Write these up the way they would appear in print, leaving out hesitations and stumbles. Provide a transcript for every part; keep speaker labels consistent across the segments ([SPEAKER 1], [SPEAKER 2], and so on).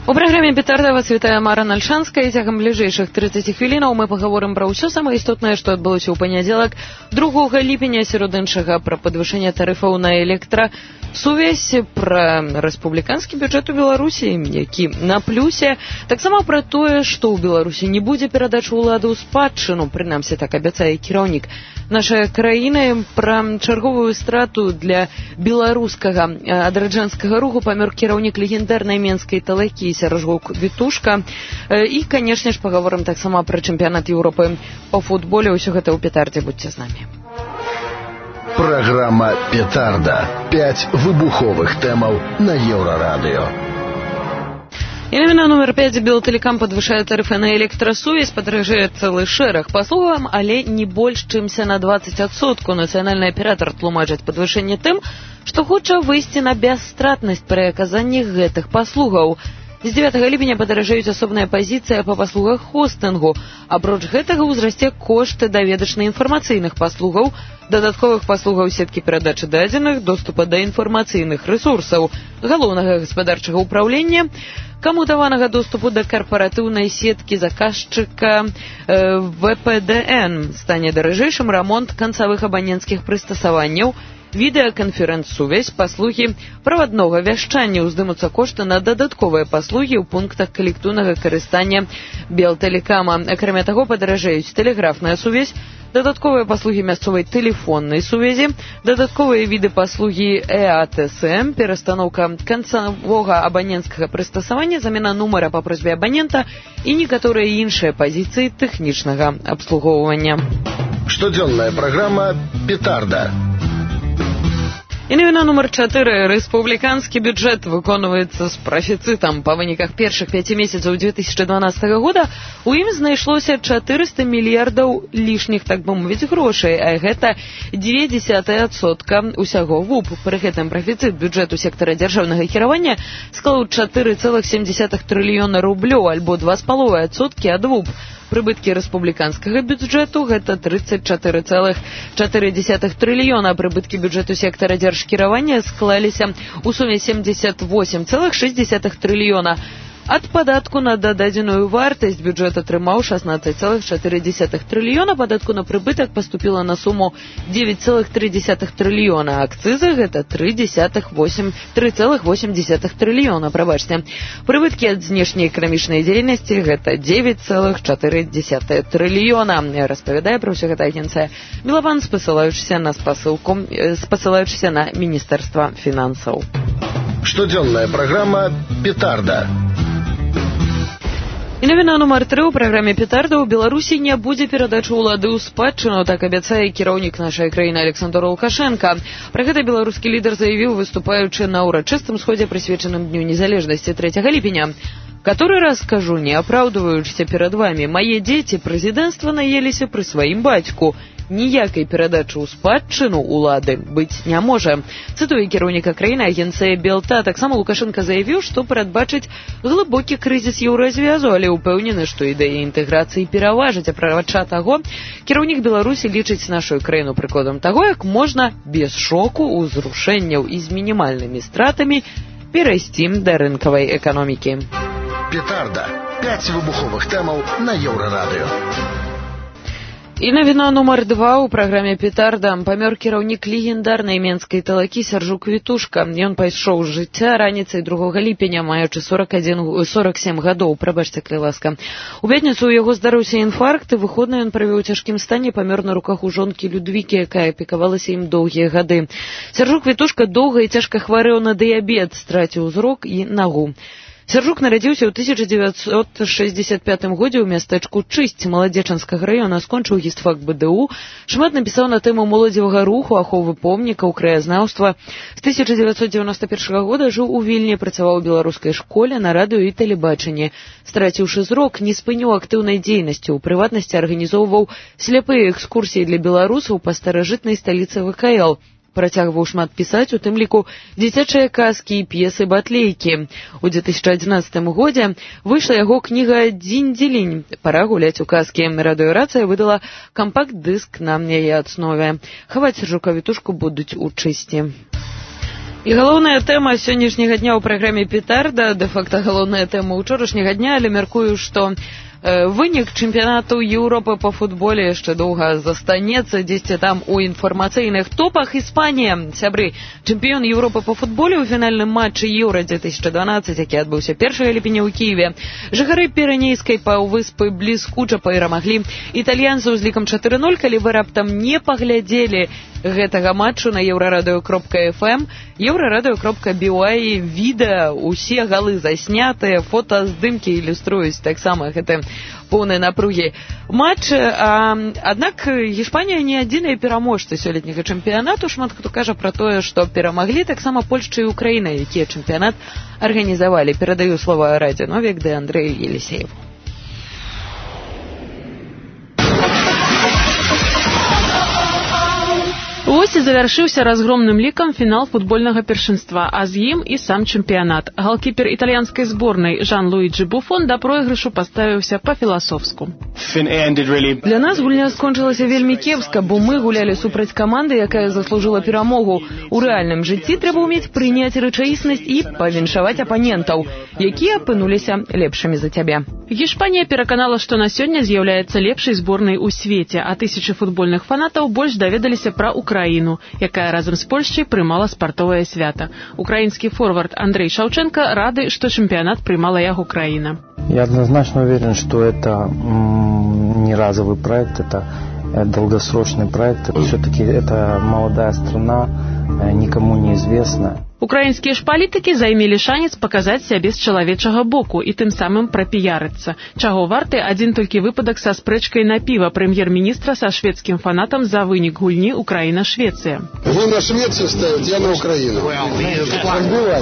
[SPEAKER 1] У праграме «Петарда» вас вітае Мара Нальшанская, і цягам бліжэйшых 30 хвілінаў мы пагаворым пра ўсё самае істотнае, што адбылося ў панядзелак 2 ліпеня, сярод іншага пра падвышэнне тарыфаў на электрасувязь, пра рэспубліканскі бюджэт у Беларусі, які на плюсе, таксама пра тое, што ў Беларусі не будзе перадачы ўлады ў спадчыну, прынамсі так абяцае кіраўнік нашай краіны, пра чарговую страту для беларускага адраджэнскага руху памёр кіраўнік легендарнай менскай талакі Сяржук Вітушка. І, канешне ж, пагаворым таксама пра чэмпіянат Еўропы па футболе. Усё гэта ў «Петардзе». Будьце з намі.
[SPEAKER 2] Праграма «Петарда». 5 выбуховых тэмаў на Еўрарадыё.
[SPEAKER 1] І навіна нумер 5. Белтэлекам падвышае тарыфы на электрасувязь, падаражэе цэлы шэраг паслугам, але не больш чымся на 20%. Нацыянальны аператар тлумачыць падвышэнне тым, што хоча выйсці на бясстратнасць пры аказанні гэтых паслугаў. З 9 ліпеня падаражэюць асобная пазіцыя па паслугах хостынгу. Апроч гэтага ўзрасце кошт даведачна-інфармацыйных паслугаў, дадатковых паслугаў сеткі перадачы дадзеных, доступа да інфармацыйных рэсурсаў, галоўнага гаспадарчага ўпраўлення, камутаванага доступу да карпаратыўнай сеткі заказчыка ВПДН. Стане даражэйшым рамонт канцавых абаненцкіх прыстасаванняў, відэаканферэнц-сувязь, паслугі праваднога вяшчання, уздымуцца кошты на дадатковыя паслугі ў пунктах калектыўнага карыстання Белтэлекама. Акрамя таго, падаражэюць тэлеграфная сувязь, дадатковыя паслугі мясцовай тэлефоннай сувязі, дадатковыя віды паслугі ЭАТСМ, перастаноўка канцавога абаненцкага прыстасавання, замена нумара па просьбе абанента і некаторыя іншыя пазіцыі тэхнічнага абслугоўвання.
[SPEAKER 2] Штодзённая праграма «Петарда».
[SPEAKER 1] І навіна нумар 4. Рэспубліканскі бюджэт выконваецца з прафіцытам. Па выніках першых 5 месяцаў 2012 года у ім знайшлося 400 мільярдаў лішніх, так бы мовіць, грошай, а гэта 0,2% усяго ВУП. Пры гэтым прафіцыт бюджэту сектара дзяржаўнага кіравання склаў 4,7 трыльёна рублёў, альбо 2,5% ад ВУП. Прыбыткі рэспубліканскага бюджэту гэта 34,4 трыльёна. Прыбыткі бюджэту сектара дзяржкіравання склаліся ў суме 78,6 трыльёна. Ад падатку на дададзеную вартасць бюджэт атрымаў 16,4 трыльёна, падатку на прыбытак паступіла на суму 9,3 трыльёна, акцызы гэта 3,8 трыльёна, прабачце. Прыбыткі ад знешняй эканамічнай дзейнасці гэта 9,4 трыльёна. Распавядае пра ўсё гэта агенцыя Мілаван, спасылаючыся на Міністэрства фінансаў.
[SPEAKER 2] Штодзённая праграма «Петарда».
[SPEAKER 1] І навіна нумар 3. У праграме «Петарда» ў Беларусі не будзе перадачы ўлады ў спадчыну, так абяцае кіраўнік нашай краіны Александр Лукашенко. Пра гэта беларускі лідар заявіў, выступаючы на ўрачыстым сходзе, прысвечаным Дню незалежнасці 3 ліпеня. Который раз скажу, не апраўдваючыся перад вамі, мае дзеці прэзідэнцтва наеліся пры сваім бацьку. Ніякай перадачы ў спадчыну ўлады быць не можа. Цытуе кіраўніка краіны агенцыя Белта. Таксама Лукашенко заявіў, што прадбачыць глыбокі крызіс еўразвязу, але ўпэўнены, што ідэя інтэграцыі пераважыць. Апрача таго, кіраўнік Беларусі лічыць нашу краіну прыкладам таго, як можна без шоку, узрушэнняў і з мінімальнымі стратамі перайсці да рынкавай эканомікі.
[SPEAKER 2] «Петарда». 5 выбуховых тэмаў на Еўрарадыё.
[SPEAKER 1] І навіна нумар 2. У праграме «Петарда». Памёр кіраўнік легендарнай менскай талакі Сяржук Вітушка. Ён пайшоў з жыцця раніцай 2 ліпеня, маючы 47 гадоў, прабачце, калі ласка. У пятніцу ў яго здарыўся інфаркт, і выходны ён правёў у цяжкім стане, памёр на руках у жонкі Людвікі, якая апекавалася ім доўгія гады. Сяржук Вітушка доўга і цяжка хварэў на дыябет, страціў зрок і нагу. Сяржук нарадзіўся ў 1965 годзе ў мястэчку Чысць Маладзечанскага раёна, скончыў гістфак БДУ, шмат напісаў на тэму моладзевага руху, аховы помнікаў, краязнаўства. З 1991 года жыў у Вільні, працаваў у беларускай школе, на радыё і тэлебачанні. Страціўшы зрок, не спыніў актыўнай дзейнасці, у прыватнасці арганізоўваў сляпыя экскурсіі для беларусаў па старажытнай сталіцы ВКЛ. Працягваў шмат пісаць, у тым ліку дзіцячыя казкі і п'есы батлейкі. У 2011 годзе выйшла яго кніга «Дзінь-дзілінь». Пара гуляць у казкі. Радыёрацыя выдала кампакт-дыск на яе аснове. Хаваць Сяржука Вітушку будуць у Чысці. І галоўная тэма сённяшняга дня ў праграме «Петарда», дэ-факта галоўная тэма ўчорашняга дня, але мяркую, што вынік чэмпіянату Еўропы па футболе яшчэ доўга застанецца дзесьці там у інфармацыйных топах. Іспанія, сябры, чэмпіён Еўропы па футболе ў фінальным матчы Еўра-2012, які адбыўся 1 ліпеня ў Кіеве. Жыхары пірэнейскай паўвыспы бліскуча перамаглі італьянцаў з лікам 4-0, калі вы раптам не паглядзелі гэтага матчу на еўрарадыё.фм, еўрарадыё.by, відэа, усе галы заснятыя, фота, здымкі ілюструюць таксама гэты поўнай напругі матч. Аднак Іспанія не адзіныя пераможцы сёлетняга чэмпіянату. Шмат хто кажа пра тое, што перамаглі таксама Польшча і Украіна, якія чэмпіянат арганізавалі. Перадаю слова Раде Новік ды Андрэю Елісееву.
[SPEAKER 3] Вось і завяршыўся разгромным лікам фінал футбольнага першынства, а з ім і сам чэмпіянат. Галкіпер італьянскай зборнай Жан-Луіджі Буфон да пройгрышу паставіўся па-філасофску. Для нас гульня скончылася вельмі кепска, бо мы гулялі супраць каманды, якая заслужыла перамогу. У рэальным жыцці трэба ўмець прыняць рэчаіснасць і павіншаваць апанентаў, якія апынуліся лепшымі за цябе. Іспанія пераканала, што на сёння з'яўляецца лепшай зборнай у свеце, а тысячы футбольных фанатаў больш даведаліся пра Украіну, якая разам з Польшчай прымала спартовае свята. Украінскі форвард Андрей Шаўчэнка рады, што чэмпіянат прымала яго краіна.
[SPEAKER 4] Я однозначно уверен, что это не разовый проект, это долгосрочный проект. Все-таки это молодая страна, никому не известна.
[SPEAKER 3] Украінскія ж палітыкі займелі шанец паказаць сябе з чалавечага боку і тым самым прапіярыцца. Чаго варты адзін толькі выпадак са спрэчкай на піва прэм'ер-міністра са шведскім фанатам за вынік гульні Украіна-Швецыя.
[SPEAKER 5] Вы на Швецию ставите, я на Украину. Разбивай.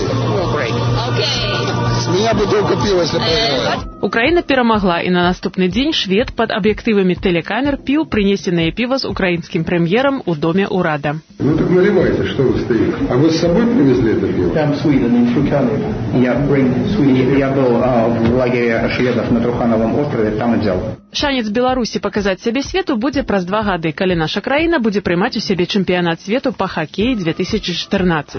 [SPEAKER 5] С меня бутылка пива, если проиграю.
[SPEAKER 3] Украіна перамагла, і на наступны дзень швед пад аб'ектывамі тэлекамер піў прынесенае піва з украінскім прэм'ерам у доме ўрада.
[SPEAKER 5] Ну так наливайте, что вы стоите. А вы с собой привезли это пиво?
[SPEAKER 6] Там Sweden, in Trukhanov. Я был в лагере шведов на Трухановом острове, там и взял.
[SPEAKER 3] Шанец Беларусі паказаць сябе свету будзе праз 2 гады, калі наша краіна будзе прымаць у сябе чэмпіянат свету па хакеі 2014.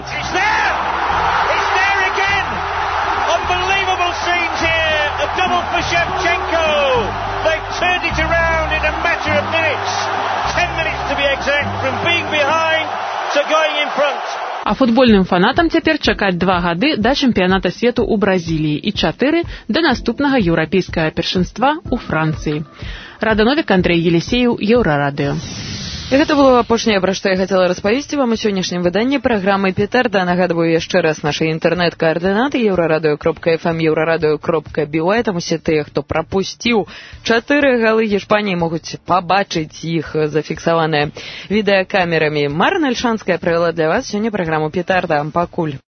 [SPEAKER 7] Double for Shevchenko. They've turned it around in a matter of minutes. 10 minutes to be exact, from being behind to going in front.
[SPEAKER 3] А футбольным фанатам цяпер чакаць 2 гады да чэмпіяната свету ў Бразіліі і 4 да наступнага еўрапейскага першынства ў Францыі. Рада Новік, Андрэй Елісееў, Еўрарадыё.
[SPEAKER 1] І гэта было апошняе, пра што я хацела распавесці вам у сённяшнім выданні праграмы «Петарда». Нагадваю яшчэ раз нашы інтэрнэт-каардынаты еўрарадыё.фм, еўрарадыё.by. Там усе тыя, хто прапусціў 4 галы Іспаніі, могуць пабачыць іх зафіксаваныя відэакамерамі. Марна Альшанская правяла для вас сёння праграму «Петарда». Пакуль.